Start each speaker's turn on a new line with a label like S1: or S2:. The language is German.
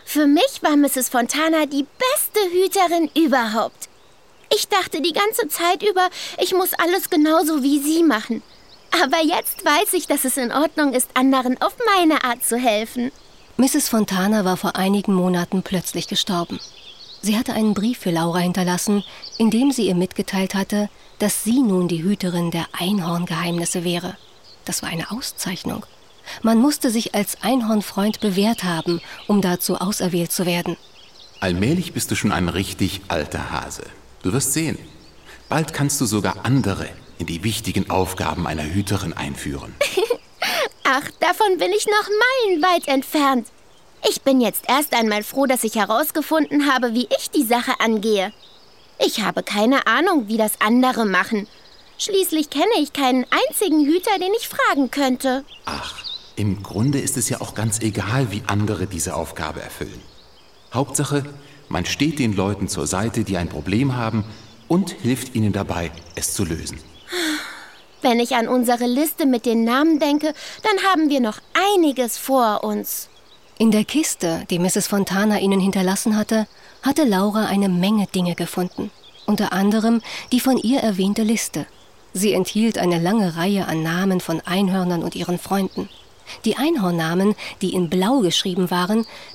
S1: Für mich war Mrs. Fontana die beste Hüterin überhaupt. Ich dachte die ganze Zeit über, ich muss alles genauso wie sie machen. Aber jetzt weiß ich, dass es in Ordnung ist, anderen auf meine Art zu helfen.
S2: Mrs. Fontana war vor einigen Monaten plötzlich gestorben. Sie hatte einen Brief für Laura hinterlassen, in dem sie ihr mitgeteilt hatte, dass sie nun die Hüterin der Einhorngeheimnisse wäre. Das war eine Auszeichnung. Man musste sich als Einhornfreund bewährt haben, um dazu auserwählt zu werden.
S3: Allmählich bist du schon ein richtig alter Hase. Du wirst sehen. Bald kannst du sogar andere in die wichtigen Aufgaben einer Hüterin einführen.
S1: Ach, davon bin ich noch meilenweit entfernt. Ich bin jetzt erst einmal froh, dass ich herausgefunden habe, wie ich die Sache angehe. Ich habe keine Ahnung, wie das andere machen. Schließlich kenne ich keinen einzigen Hüter, den ich fragen könnte.
S3: Ach, im Grunde ist es ja auch ganz egal, wie andere diese Aufgabe erfüllen. Hauptsache, man steht den Leuten zur Seite, die ein Problem haben, und hilft ihnen dabei, es zu lösen.
S1: Wenn ich an unsere Liste mit den Namen denke, dann haben wir noch einiges vor uns.
S2: In der Kiste, die Mrs. Fontana ihnen hinterlassen hatte, hatte Laura eine Menge Dinge gefunden. Unter anderem die von ihr erwähnte Liste. Sie enthielt eine lange Reihe an Namen von Einhörnern und ihren Freunden. Die Einhornnamen, die in Blau geschrieben waren,